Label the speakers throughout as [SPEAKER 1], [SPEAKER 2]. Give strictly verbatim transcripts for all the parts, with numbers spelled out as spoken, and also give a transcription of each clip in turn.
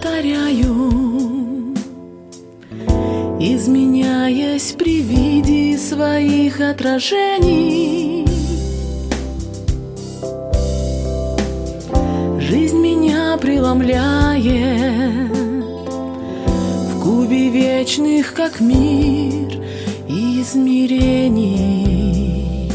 [SPEAKER 1] повторяю, изменяясь при виде своих отражений. Жизнь меня преломляет в кубе вечных, как мир, измерений.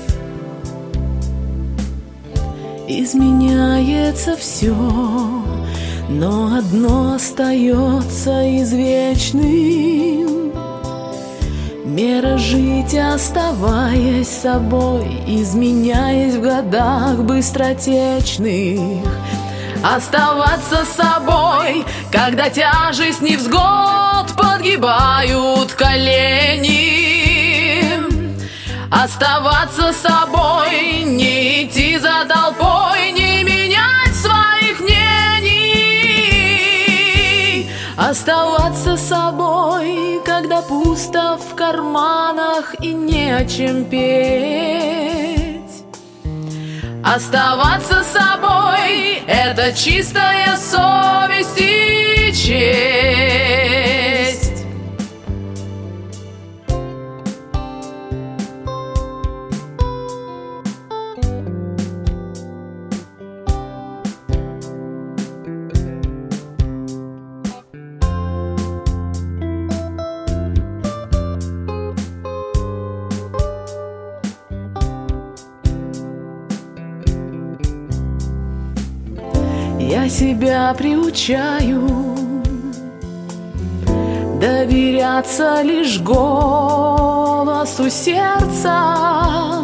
[SPEAKER 1] Изменяется все, но одно остается извечным. Мера жить, оставаясь собой, изменяясь в годах быстротечных. Оставаться собой, когда тяжесть невзгод подгибают колени. Оставаться собой, не идти за толпой, не менять своих мнений. Оставаться собой, когда пусто в карманах и не о чем петь. Оставаться собой — это чистая совесть и честь. Я себя приучаю доверяться лишь голосу сердца,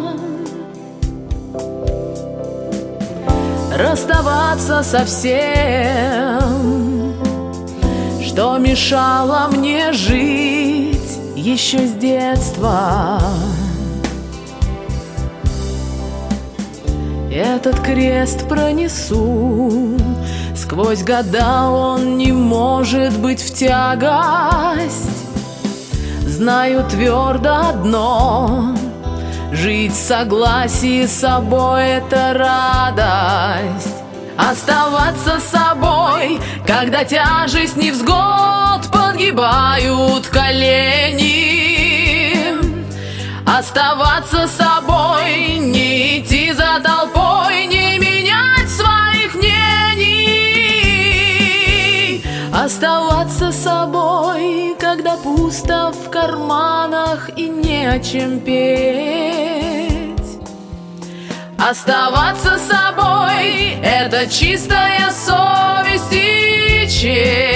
[SPEAKER 1] расставаться со всем, что мешало мне жить еще с детства. Этот крест пронесу, сквозь года он не может быть в тягость. Знаю твердо одно: жить в согласии с собой — это радость. Оставаться собой, когда тяжесть невзгод подгибают колени. Оставаться собой, не идти за толпой, не менять своих мнений. Оставаться собой, когда пусто в карманах и не о чем петь. Оставаться собой — это чистая совесть и честь.